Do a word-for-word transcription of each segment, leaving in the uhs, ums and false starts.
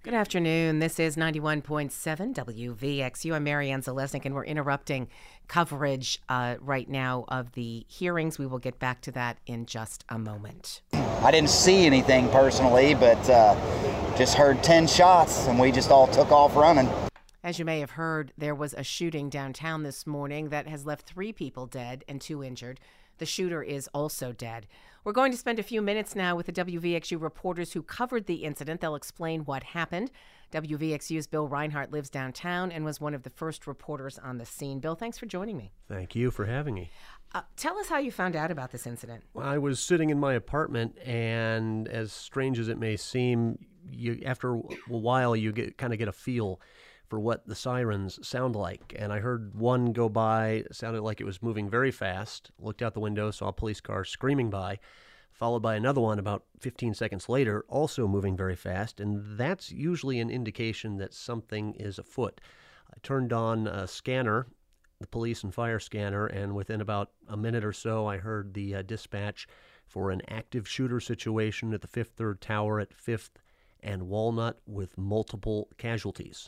Good afternoon. This is ninety-one point seven W V X U. I'm Marianne Zalesnik, and we're interrupting coverage uh, right now of the hearings. We will get back to that in just a moment. I didn't see anything personally, but uh, just heard ten shots, and we just all took off running. As you may have heard, there was a shooting downtown this morning that has left three people dead and two injured. The shooter is also dead. We're going to spend a few minutes now with the W V X U reporters who covered the incident. They'll explain what happened. W V X U's Bill Reinhart lives downtown and was one of the first reporters on the scene. Bill, thanks for joining me. Thank you for having me. Uh, tell us how you found out about this incident. Well, I was sitting in my apartment, and as strange as it may seem, you after a while you get kind of get a feel for what the sirens sound like. And I heard one go by, it sounded like it was moving very fast, looked out the window, saw a police car screaming by, followed by another one about fifteen seconds later, also moving very fast, and that's usually an indication that something is afoot. I turned on a scanner, the police and fire scanner, and within about a minute or so, I heard the uh, dispatch for an active shooter situation at the Fifth Third Tower at Fifth and Walnut with multiple casualties.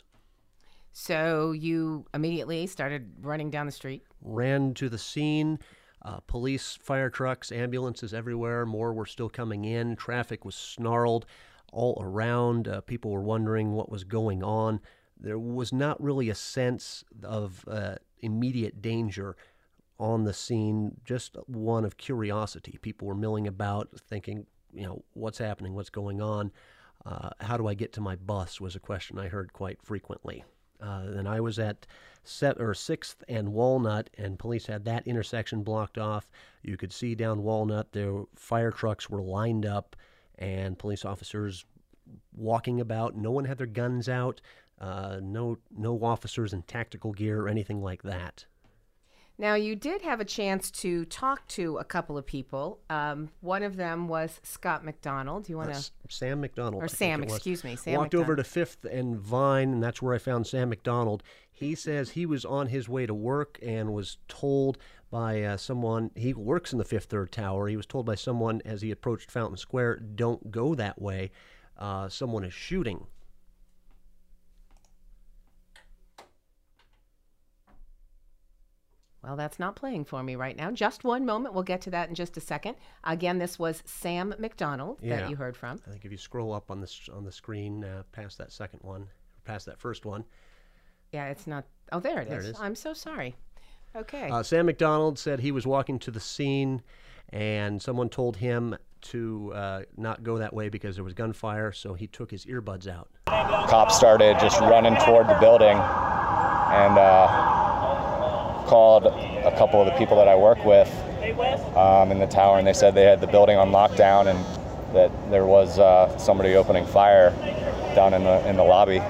So you immediately started running down the street? Ran to the scene. Uh, police, fire trucks, ambulances everywhere. More were still coming in. Traffic was snarled all around. Uh, people were wondering what was going on. There was not really a sense of uh, immediate danger on the scene, just one of curiosity. People were milling about thinking, you know, what's happening, what's going on? Uh, how do I get to my bus was a question I heard quite frequently. Uh, and I was at set, or sixth and Walnut, and police had that intersection blocked off. You could see down Walnut, their fire trucks were lined up, and police officers walking about. No one had their guns out. Uh, no, no officers in tactical gear or anything like that. Now, you did have a chance to talk to a couple of people. Um, one of them was Scott McDonald. Do you want to? Uh, Sam McDonald. Or I Sam, think it was. excuse me. Sam Walked McDonald. over to Fifth and Vine, and that's where I found Sam McDonald. He says he was on his way to work and was told by uh, someone, he works in the Fifth Third Tower, he was told by someone as he approached Fountain Square, don't go that way. Uh, someone is shooting. Well, that's not playing for me right now. Just one moment. We'll get to that in just a second. Again, this was Sam McDonald Yeah. that you heard from. I think if you scroll up on this on the screen uh, past that second one, past that first one. Yeah, it's not. Oh, there it There is. it is. I'm so sorry. Okay. Uh, Sam McDonald said he was walking to the scene, and someone told him to uh, not go that way because there was gunfire, so he took his earbuds out. Cops started just running toward the building, and uh, called a couple of the people that I work with um, in the tower, and they said they had the building on lockdown and that there was uh, somebody opening fire down in the in the lobby.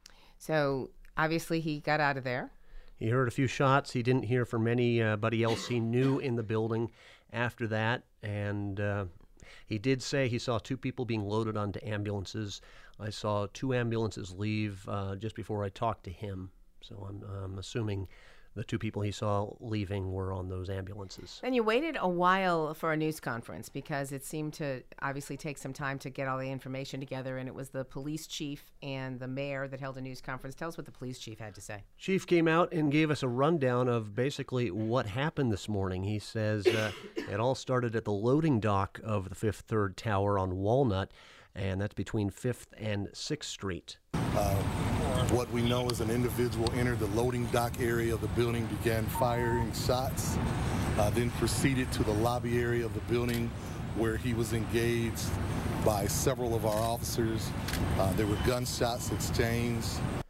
So obviously he got out of there. He heard a few shots. He didn't hear from anybody else he knew in the building after that, and uh, he did say he saw two people being loaded onto ambulances. I saw two ambulances leave uh, just before I talked to him, so I'm, I'm assuming the two people he saw leaving were on those ambulances. Then you waited a while for a news conference because it seemed to obviously take some time to get all the information together, and it was the police chief and the mayor that held a news conference. Tell us what the police chief had to say. Chief came out and gave us a rundown of basically what happened this morning. He says uh, it all started at the loading dock of the Fifth Third Tower on Walnut, and that's between Fifth and Sixth Street. Uh, what we know is an individual entered the loading dock area of the building, began firing shots, uh, then proceeded to the lobby area of the building where he was engaged by several of our officers. Uh, there were gunshots exchanged.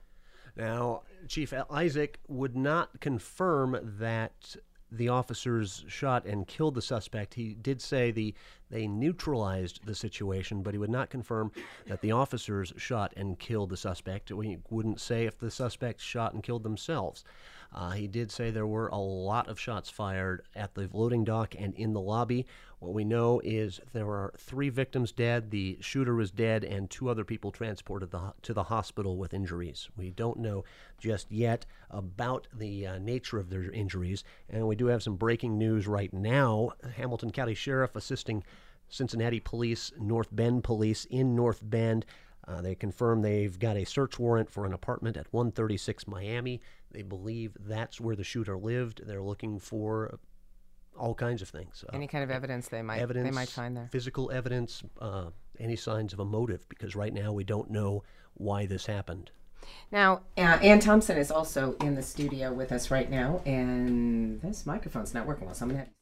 Now, Chief Isaac would not confirm that the officers shot and killed the suspect. He did say the they neutralized the situation, but he would not confirm that the officers shot and killed the suspect. He wouldn't say if the suspects shot and killed themselves. Uh, he did say there were a lot of shots fired at the loading dock and in the lobby. What we know is there are three victims dead, the shooter was dead, and two other people transported the, to the hospital with injuries. We don't know just yet about the uh, nature of their injuries, and we do have some breaking news right now. Hamilton County Sheriff assisting Cincinnati Police, North Bend Police in North Bend, Uh, they confirm they've got a search warrant for an apartment at one thirty-six Miami. They believe that's where the shooter lived. They're looking for all kinds of things. Any uh, kind of evidence they might evidence, they might find there. Physical evidence, uh, any signs of a motive, because right now we don't know why this happened. Now, uh, Ann Thompson is also in the studio with us right now, and this microphone's not working well, so I'm going to...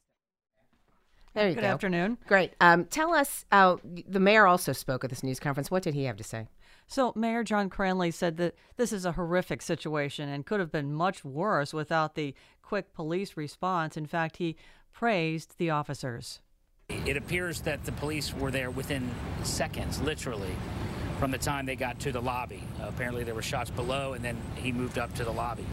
There you Good go. Good afternoon. Great. Um, tell us, uh, the mayor also spoke at this news conference. What did he have to say? So Mayor John Cranley said that this is a horrific situation and could have been much worse without the quick police response. In fact, he praised the officers. It appears that the police were there within seconds, literally, from the time they got to the lobby. Uh, apparently there were shots below, and then he moved up to the lobby.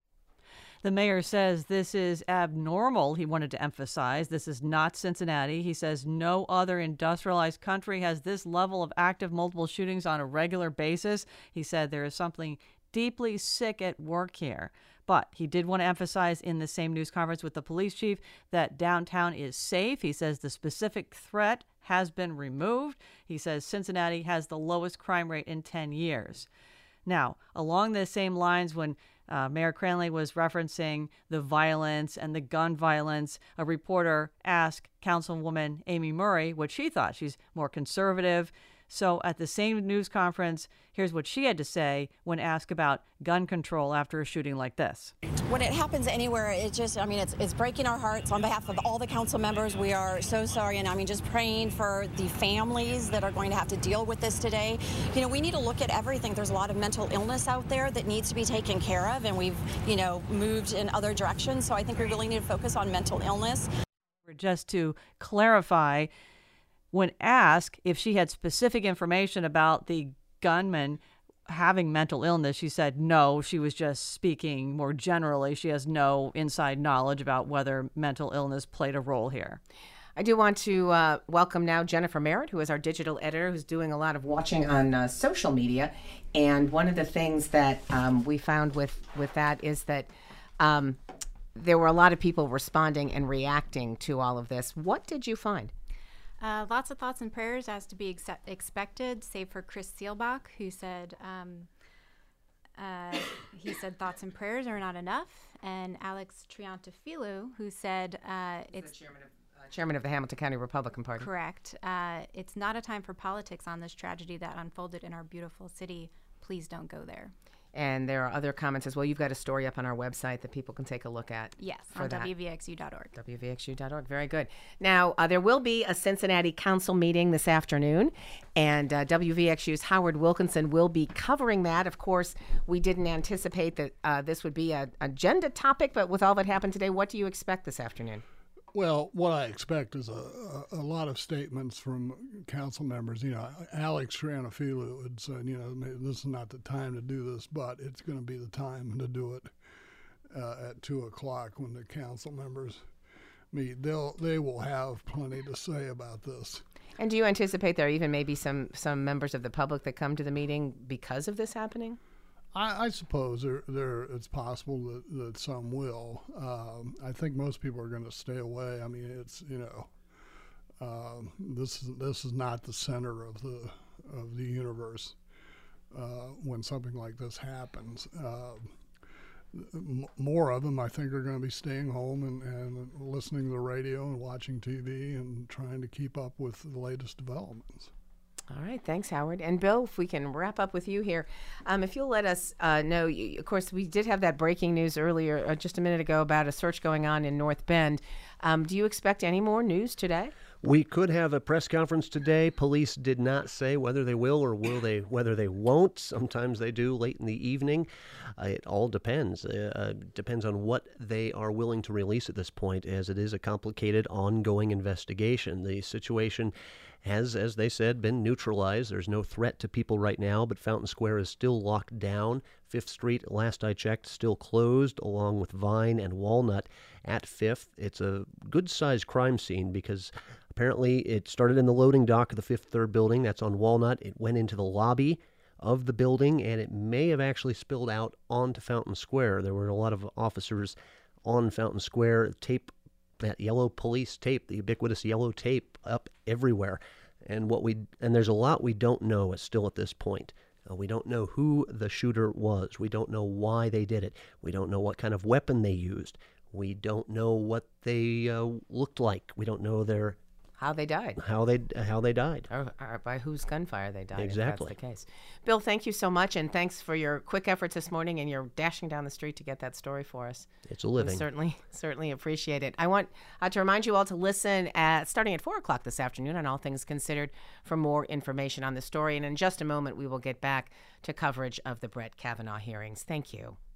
The mayor says this is abnormal. He wanted to emphasize this is not Cincinnati. He says no other industrialized country has this level of active multiple shootings on a regular basis. He said there is something deeply sick at work here. But he did want to emphasize in the same news conference with the police chief that downtown is safe. He says the specific threat has been removed. He says Cincinnati has the lowest crime rate in ten years. Now, along the same lines, when uh, Mayor Cranley was referencing the violence and the gun violence, a reporter asked Councilwoman Amy Murray what she thought. She's more conservative. So at the same news conference, here's what she had to say when asked about gun control after a shooting like this. When it happens anywhere, it just, I mean, it's, it's breaking our hearts. On behalf of all the council members, we are so sorry. And I mean, just praying for the families that are going to have to deal with this today. You know, we need to look at everything. There's a lot of mental illness out there that needs to be taken care of. And we've, you know, moved in other directions. So I think we really need to focus on mental illness. Just to clarify, when asked if she had specific information about the gunman having mental illness, she said no, she was just speaking more generally. She has no inside knowledge about whether mental illness played a role here. I do want to uh, welcome now Jennifer Merritt, who is our digital editor, who's doing a lot of watching on uh, social media. And one of the things that um, we found with, with that is that um, there were a lot of people responding and reacting to all of this. What did you find? Uh, lots of thoughts and prayers as to be ex- expected, save for Chris Seelbach, who said um, uh, he said thoughts and prayers are not enough, and Alex Triantafilou, who said uh, it's the chairman of, uh, chairman of the Hamilton County Republican Party. Correct. Uh, it's not a time for politics on this tragedy that unfolded in our beautiful city. Please don't go there. And there are other comments as well. You've got a story up on our website that people can take a look at. Yes, for on that. W V X U dot org. W V X U dot org. Very good. Now, uh, there will be a Cincinnati Council meeting this afternoon, and uh, W V X U's Howard Wilkinson will be covering that. Of course, we didn't anticipate that uh, this would be an agenda topic, but with all that happened today, what do you expect this afternoon? Well, what I expect is a, a, a lot of statements from council members. You know, Alex Triantafilou had said, you know, this is not the time to do this, but it's going to be the time to do it uh, at two o'clock when the council members meet. They'll they will have plenty to say about this. And do you anticipate there even maybe some some members of the public that come to the meeting because of this happening? I, I suppose there, there it's possible that, that some will. Um, I think most people are going to stay away. I mean, it's you know, um, this is this is not the center of the of the universe uh, when something like this happens. Uh, m- more of them, I think, are going to be staying home and, and listening to the radio and watching T V and trying to keep up with the latest developments. All right. Thanks, Howard. And Bill, if we can wrap up with you here, um, if you'll let us uh, know, you, of course, we did have that breaking news earlier, uh, just a minute ago, about a search going on in North Bend. Um, do you expect any more news today? We could have a press conference today. Police did not say whether they will or will they whether they won't. Sometimes they do late in the evening. Uh, it all depends. Uh, depends on what they are willing to release at this point, as it is a complicated, ongoing investigation. The situation has, as they said, been neutralized. There's no threat to people right now, but Fountain Square is still locked down. Fifth Street, last I checked, still closed, along with Vine and Walnut at Fifth. It's a good-sized crime scene because apparently it started in the loading dock of the Fifth Third building. That's on Walnut. It went into the lobby of the building, and it may have actually spilled out onto Fountain Square. There were a lot of officers on Fountain Square, tape, that yellow police tape, the ubiquitous yellow tape up everywhere. And what we and there's a lot we don't know still at this point. Uh, we don't know who the shooter was. We don't know why they did it. We don't know what kind of weapon they used. We don't know what they uh, looked like. We don't know their how they died, how they how they died, or, or by whose gunfire they died. Exactly, if that's the case. Bill, thank you so much, and thanks for your quick efforts this morning and your dashing down the street to get that story for us. It's a living. We certainly, certainly appreciate it. I want uh, to remind you all to listen at starting at four o'clock this afternoon on All Things Considered for more information on the story. And in just a moment, we will get back to coverage of the Brett Kavanaugh hearings. Thank you.